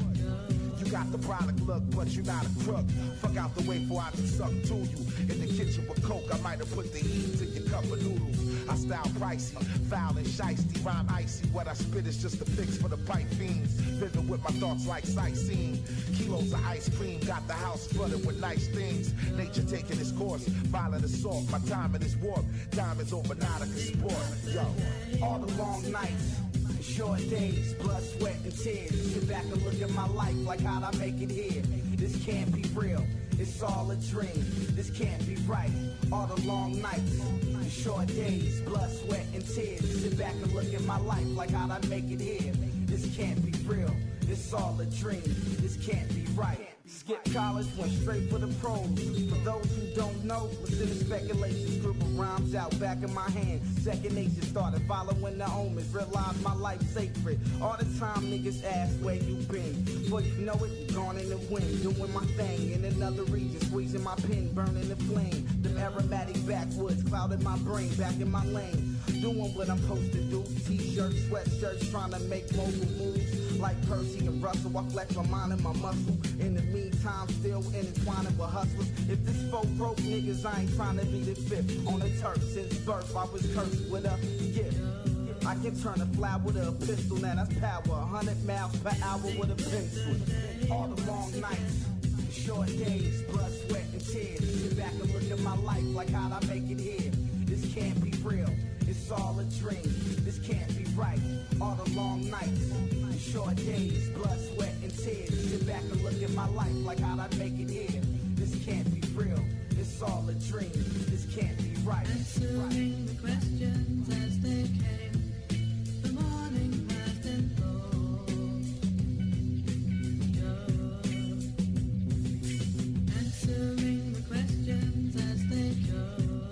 You got the brolic look, but you're not a crook. Fuck out the way before I can suck to you. In the kitchen with coke, I might have put the heat to your cup of noodles. I style pricey, foul and shiesty, rhyme icy. What I spit is just a fix for the pipe fiends. Vivid with my thoughts like sightseeing. Kilos of ice cream, got the house flooded with nice things. Nature taking its course, violent assault. My timing is warped, diamonds over nautica sport. Yo, all the long nights, short days, blood, sweat, and tears. Sit back and look at my life like how'd I make it here? This can't be real. It's all a dream. This can't be right. All the long nights, short days, blood, sweat, and tears. Sit back and look at my life like how'd I make it here? This can't be real. It's all a dream. This can't be right. Skip college, went straight for the pros. For those who don't know, listen to speculations. Group of rhymes out back in my hand. Second nature started following the omens. Realized my life sacred. All the time niggas ask where you been. Before you know it, gone in the wind. Doing my thing in another region. Squeezing my pen, burning the flame. Them aromatic backwoods clouded my brain. Back in my lane. Doing what I'm supposed to do. T-shirts, sweatshirts, trying to make mobile moves. Like Percy and Russell, I flex my mind and my muscle. In the meantime, still intertwining with hustlers. If this folk broke niggas, I ain't trying to be the fifth. On the turf since birth, I was cursed with a gift. I can turn a flower with a pistol, now that's power. one hundred miles per hour with a pencil. All the long nights, short days, blood, sweat, and tears. Sit back and look at my life like how'd I make it here? This can't be real. It's all a dream. This can't be right. All the long nights, short days, blood, sweat, and tears. Sit back and look at my life like how'd I make it here? This can't be real. It's all a dream. This can't be right. Answering the questions as they came. The morning passed and answering the questions as they go.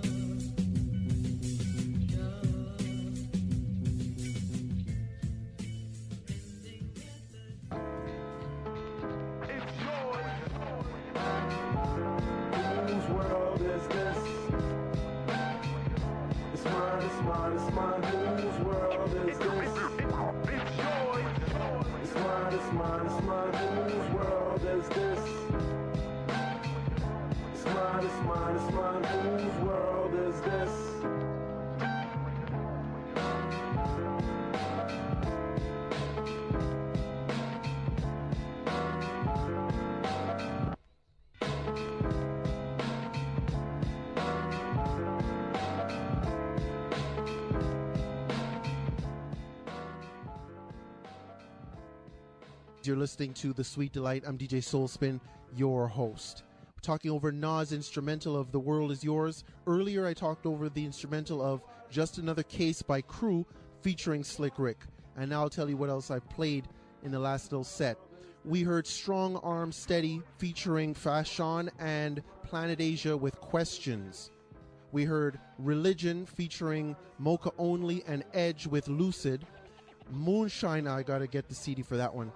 You're listening to The Sweet Delight. I'm D J Soulspin, your host. We're talking over Nas' instrumental of The World Is Yours. Earlier, I talked over the instrumental of Just Another Case by Crew featuring Slick Rick. And now I'll tell you what else I played in the last little set. We heard Strong Arm Steady featuring Fashawn and Planet Asia with Questions. We heard Religion featuring Mocha Only and Edge with Lucid. Moonshine, I gotta get the C D for that one.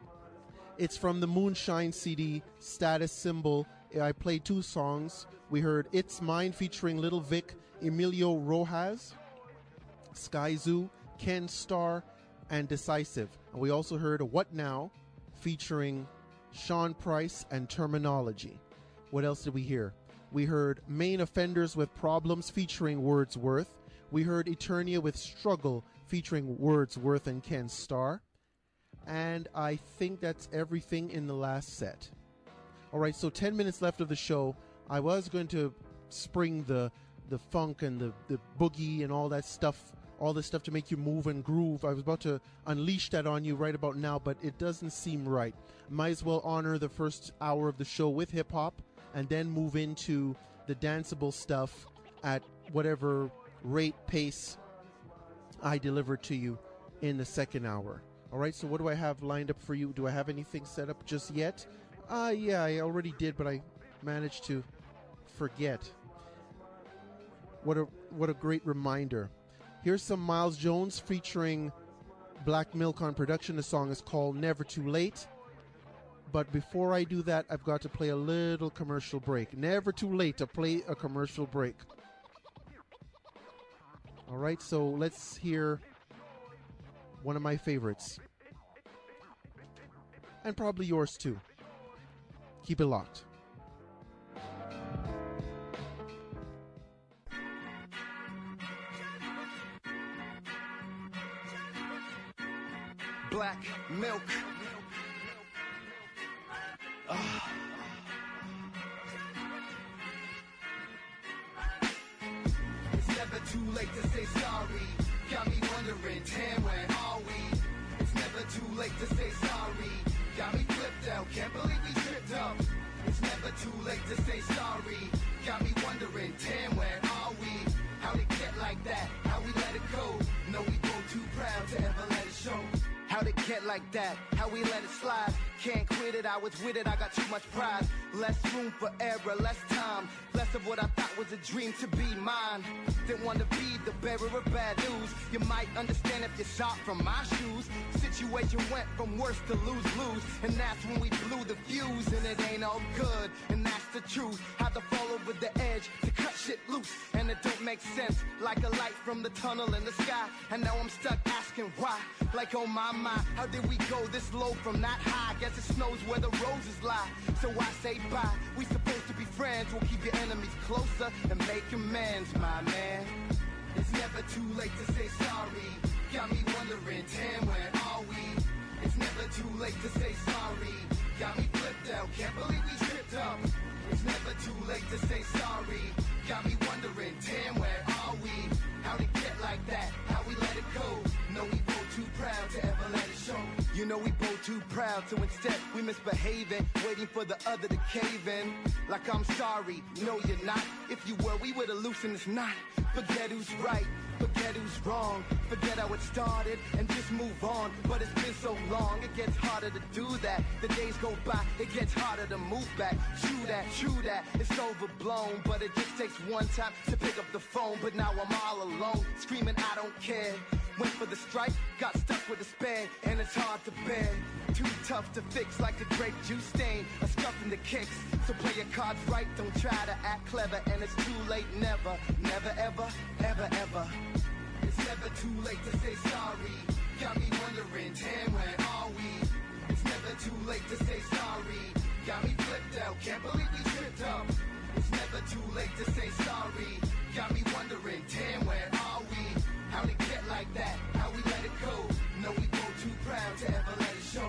It's from the Moonshine C D, Status Symbol. I played two songs. We heard It's Mine featuring Little Vic, Emilio Rojas, Sky Zoo, Ken Starr, and Decisive. And we also heard What Now featuring Sean Price and Terminology. What else did we hear? We heard Main Offenders with Problems featuring Wordsworth. We heard Eternia with Struggle featuring Wordsworth and Ken Starr. And I think that's everything in the last set. All right, so ten minutes left of the show. I was going to spring the the funk and the, the boogie and all that stuff, all this stuff to make you move and groove. I was about to unleash that on you right about now, but it doesn't seem right. Might as well honor the first hour of the show with hip-hop and then move into the danceable stuff at whatever rate, pace I deliver to you in the second hour. All right, so what do I have lined up for you? Do I have anything set up just yet? Uh, yeah, I already did, but I managed to forget. What a what a great reminder. Here's some Miles Jones featuring Black Milk on production. The song is called Never Too Late. But before I do that, I've got to play a little commercial break. Never too late to play a commercial break. All right, so let's hear one of my favorites. And probably yours too. Keep it locked. Black milk. Ah. It's never too late to say sorry. Got me wondering, damn, where are we? It's never too late to say sorry. Got me flipped out, can't believe we tripped up. It's never too late to say sorry. Got me wondering, damn, where are we? How'd it get like that? How we let it go? No, we both too proud to ever let it show. How'd it get like that? How we let it slide? Can't quit it, I was with it, I got too much pride. Less room for error, less time. Less of what I thought was a dream to be mine. Didn't want to be the bearer of bad news. You might understand if you saw from my shoes. Situation went from worse to lose-lose. And that's when we blew the fuse. And it ain't all good, and that's the truth. Had to fall over the edge to cut shit loose. And it don't make sense, like a light from the tunnel in the sky. And now I'm stuck asking why. Like, oh my, my, how did we go this low from that high? Guess it snows where the roses lie. So I say bye. We supposed to be friends. We'll keep your enemies closer and make amends, my man. It's never too late to say sorry. Got me wondering, damn, where are we? It's never too late to say sorry. Got me flipped out, can't believe we tripped up. It's never too late to say sorry. Got me wondering, damn, where are we? How'd it get like that? How we let it go? No, we both too proud to ever let it show. You know we both too proud, so instead we misbehaving, waiting for the other to cave in. Like I'm sorry, no you're not. If you were, we would've loosened this knot. Forget who's right, forget who's wrong. Forget how it started and just move on. But it's been so long, it gets harder to do that. The days go by, it gets harder to move back. True that, true that, it's overblown. But it just takes one time to pick up the phone. But now I'm all alone, screaming I don't care. Went for the strike, got stuck with a spare, and it's hard to bear. Too tough to fix, like the grape juice stain, a scuff in the kicks. So play your cards right, don't try to act clever, and it's too late, never, never, ever, ever, ever. It's never too late to say sorry. Got me wondering, damn, where are we? It's never too late to say sorry. Got me flipped out, can't believe we tripped up. It's never too late to say sorry. Got me wondering, damn, where are we? How'd it get like that? How we let it go? No, we both too proud to ever let it show.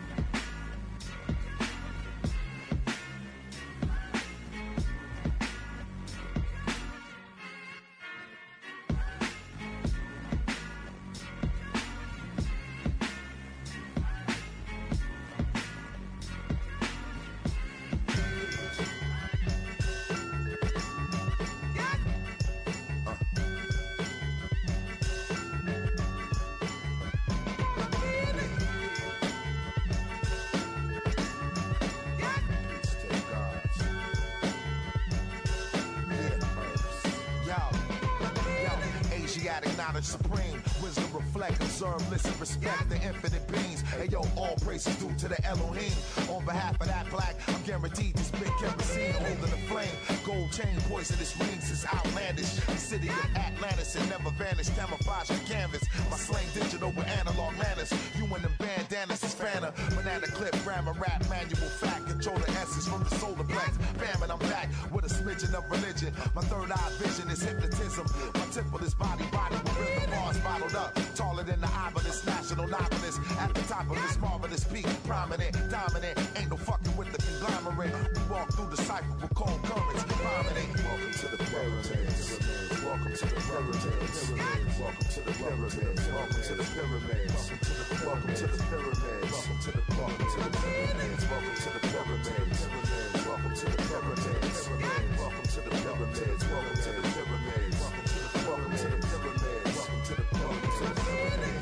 Knowledge supreme, wisdom reflect, observe, listen, respect the infinite beings. Hey yo, all praises due to the Elohim. On behalf of that black, I'm guaranteed to spit kerosene holding the flame. Gold chain, poisonous rings is outlandish. The city of Atlantis and never vanished. Camouflage the canvas. My slang digital with analog manners. You and them bandanas is Fanta. Banana clip, grammar, rap, manual fact. Control the essence from the solar plex. Famine, I'm back with a smidgen of religion. My third eye vision is hypnotism. My temple is body, body with rhythm bars bottled up. Taller than the obelisk, national novelist. At the top of this marvelous peak. Prominent, dominant. Ain't no fucking with the conglomerate. We walk through the cipher with cold currents. Prominent. Welcome to the pyramids. Welcome to the pyramids. Welcome to the pyramids. Welcome to the pyramids. Welcome to the pyramids. Welcome to the welcome to the pyramids. Welcome to the pyramids. Welcome to the pyramids. Welcome to the pyramids. Welcome to the pyramids. Welcome to the pyramids. Welcome to the pyramids. Welcome to the pyramids.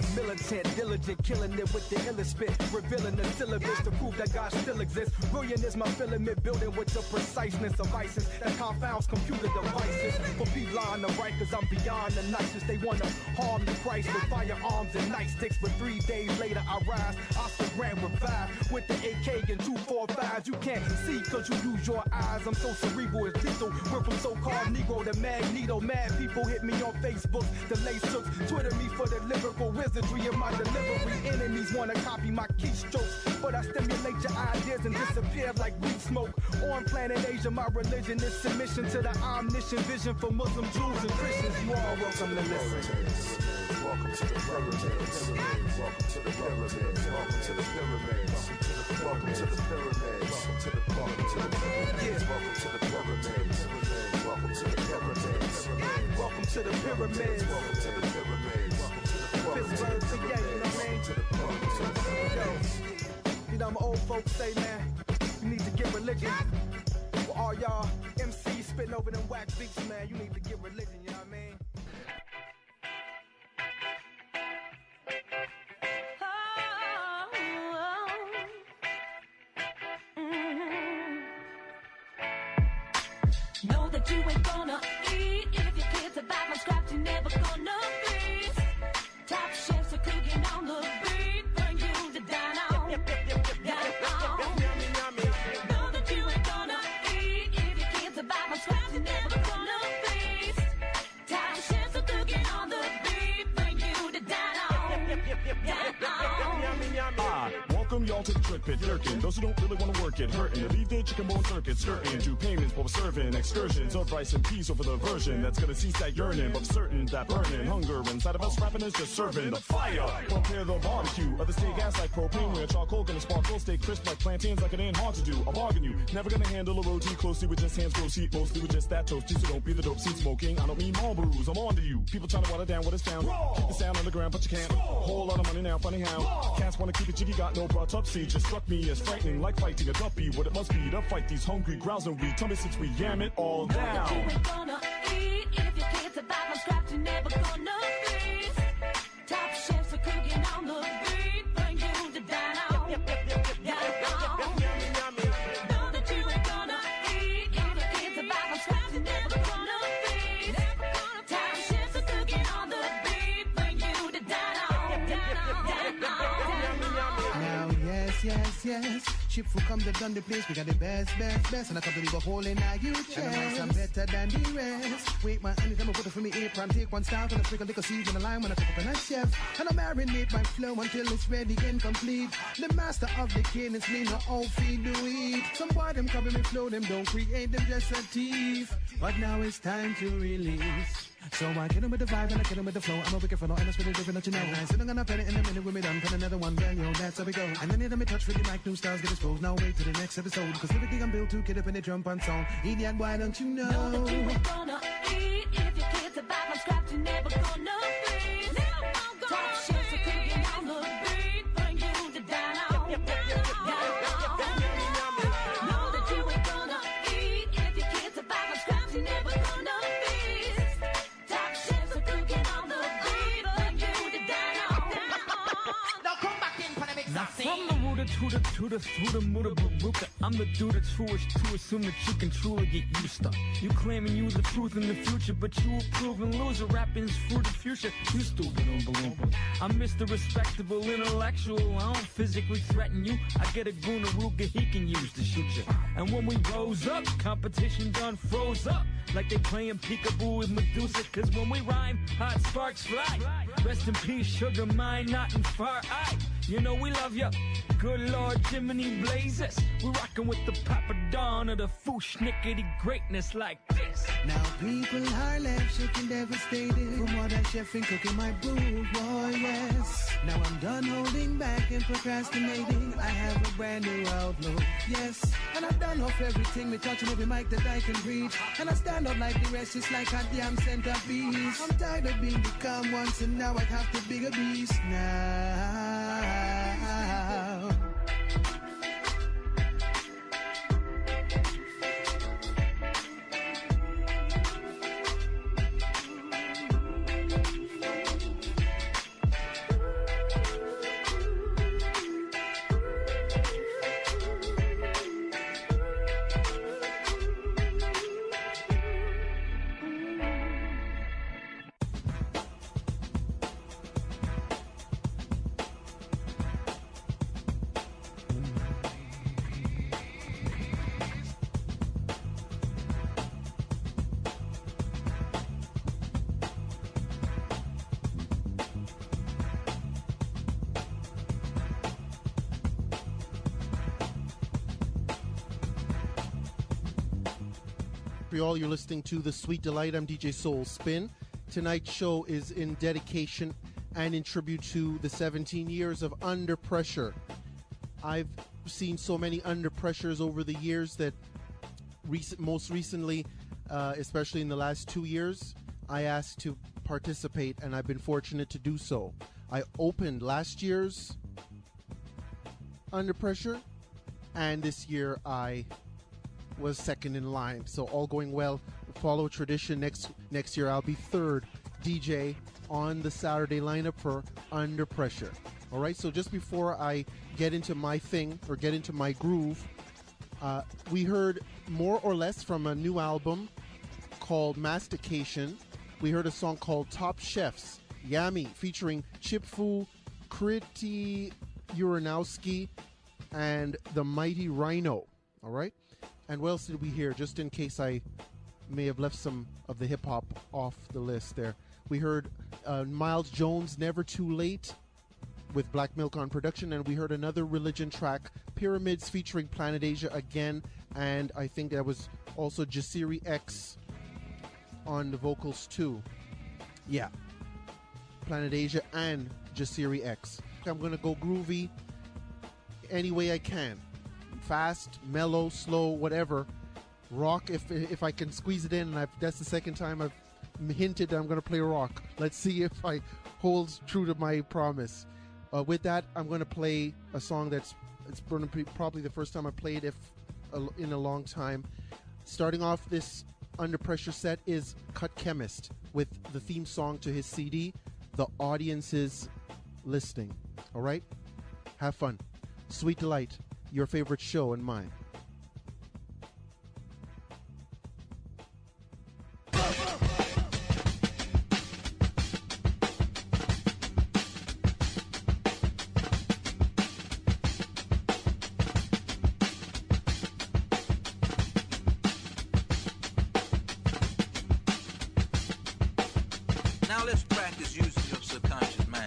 militant, diligent, killing it with the illest spit, revealing the syllabus to prove that God still exists. Brilliant is my filament, building with the preciseness of ISIS that confounds computer devices. For people on the right, cause I'm beyond the nicest. They wanna harm the Christ with firearms and nightsticks, but three days later I rise. Oscar Grant revived with the A K and two forty-fives. You can't see cause you use your eyes. I'm so cerebral, it's lethal. We're from so-called Negro to Magneto. Mad people hit me on Facebook, the lace hooks, Twitter me for the lyrical wizardry of my delivery. Enemies wanna copy my keystrokes, but I stimulate your ideas and disappear like weed smoke. On planet Asia, my religion is submission to the omniscient vision for Muslims, Jews, and Christians. You all welcome to listen. Welcome to the pyramids. Welcome to the pyramids. Welcome to the pyramids. Welcome to the pyramids. Welcome to the welcome to the pyramids. Welcome to the pyramids. Welcome to the pyramids. Welcome to the pyramids. Welcome to the pyramids. Pittsburgh, P A, you know what I mean? Yo, you know, my old folks say, man, you need to get religion. For all y'all M Cs spitting over them whack beats, man, you need to get religion, you know what I mean? Know that you ain't gonna eat if your kids are back from scratch, you're never gonna please. Top chefs are cooking on the beat for you to dine on. Dine on. Know that you ain't gonna eat if your kids are back from scratch, you're never gonna please. Top chefs are cooking on the beat for you to dine on. Dine on. Ah, welcome y'all to the trick pit, lurking. Those who don't really want to work it, hurting. To leave their chicken bone circuit, skirting. Do payments while serving excursions of rice and peas over the version that's gonna cease that yearning, but certain that burning hunger inside of us rapping is just serving the fire. Prepare the barbecue of the stay gas like propane, where charcoal gonna sparkle, stay crisp like plantains, like it ain't hard to do. I bargain you, never gonna handle a roti closely with just hands, gross heat, mostly with just that toasty. So don't be the dope seat smoking. I don't mean Marlboros, I'm on to you. People trying to water down what is found. Keep the sound on the ground, but you can't. Whole lot of money now, funny how. Cats wanna keep it jiggy, got no brought up seed. Just struck me as frightening, like fighting a duppy. What it must be to fight these hungry growls and we tell me since we yam it all down. You ain't gonna eat if your kids are back from scratch, you're never gonna please. Top chefs are cooking on the beat for you to dine on. Dine on. Know that you ain't gonna eat if your kids are back from scratch, you're never gonna please. Top chefs are cooking on the beat for you to dine on. Dine on. Now, yes, yes, yes. Ship will come, they done the place. We got the best, best, best. And I come to leave a hole in our you chest. And I'm better than the rest. Wait, man, anytime I put it for me apron, take one start and I sprinkle little seeds in the lime when I cook up in a chef. And I marinate my flow until it's ready and complete. The master of the king is me, no all feed do eat. Some boy them cover me flow, them don't create them just a thief. But now it's time to release. So I get him with the vibe and I get him with the flow. I'm a wicked fellow and I spit it different that you know. I said I'm gonna pet it in a minute when we done. Put another one, then yo, that's how we go. And then me touch with the mic, new styles get exposed. Now wait till the next episode. Cause everything I'm built to get up in the jump on song. Idiot, why don't you know? Know that you ain't gonna eat if your kids are back from scratch, you're never gonna please. Top chefs are cooking on the beat for you to dine on. Dine on. Know that you ain't gonna eat if your kids are back from scratch, you're never gonna please. Top chefs are cooking on the beat for you to dine on. Now come back in for the mix. Now from the rooter to the tutor through the muda baruka, I'm the dude that's foolish to assume that you can truly get used to. You claiming you the truth in the future, but you a proven loser. Rapping's for the future. You stupid oompa I'm Mister Respectable Intellectual. I don't physically threaten you. I get a goonaruga he can use to shoot you. And when we rose up, competition done froze up. Like they playing peekaboo with Medusa. Cause when we rhyme, hot sparks fly. Rest in peace, Sugar Mine, not in far eye. You know we love ya. Good Lord Jiminy Blazes. We rockin' with the Papa Don of the foosh-nickety greatness like this. Now people are left shaking, devastated from all that chef and cooking my boo, boy, yes. Now I'm done holding back and procrastinating. I have a brand new outlook, yes. And I've done off everything, me touching every mic that I can reach. And I stand up like the rest, just like a damn centerpiece. I'm tired of being the calm once and now I have to be a beast now. Montreal. You're listening to The Sweet Delight. I'm D J Soul Spin. Tonight's show is in dedication and in tribute to the seventeen years of Under Pressure. I've seen so many Under Pressures over the years that recent, most recently, uh, especially in the last two years, I asked to participate, and I've been fortunate to do so. I opened last year's Under Pressure, and this year I was second in line. So all going well. Follow tradition. Next next year I'll be third D J on the Saturday lineup for Under Pressure. All right. So just before I get into my thing or get into my groove, uh, we heard more or less from a new album called Mastication. We heard a song called Top Chefs, Yummy, featuring Chip Fu, Kriti Uranowski, and the Mighty Rhino. All right. And what else did we hear? Just in case I may have left some of the hip-hop off the list there. We heard uh, Miles Jones' Never Too Late with Black Milk on production, and we heard another Religion track, Pyramids, featuring Planet Asia again, and I think that was also Jasiri X on the vocals too. Yeah. Planet Asia and Jasiri X. I'm going to go groovy any way I can. Fast, mellow, slow, whatever. Rock, if if I can squeeze it in, and I've, that's the second time I've hinted that I'm going to play rock. Let's see if I hold true to my promise. Uh, with that, I'm going to play a song that's it's going to be probably the first time I played if uh, in a long time. Starting off this Under Pressure set is Cut Chemist with the theme song to his C D, The Audience is Listening. All right? Have fun. Sweet Delight. Your favorite show and mine. Now let's practice using your subconscious mind.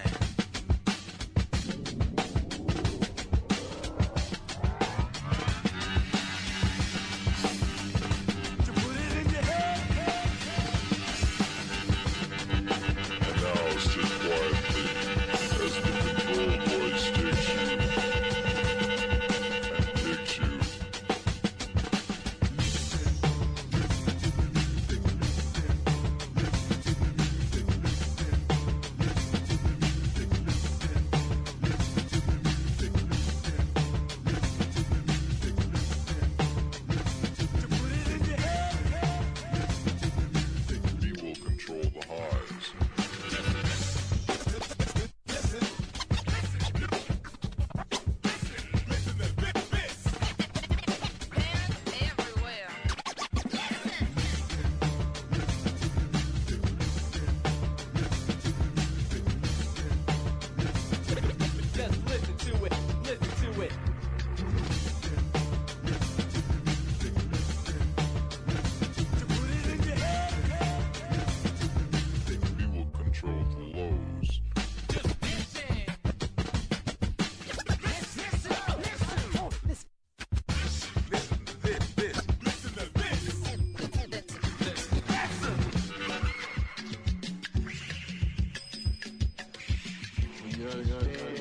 Got it, got it, got it.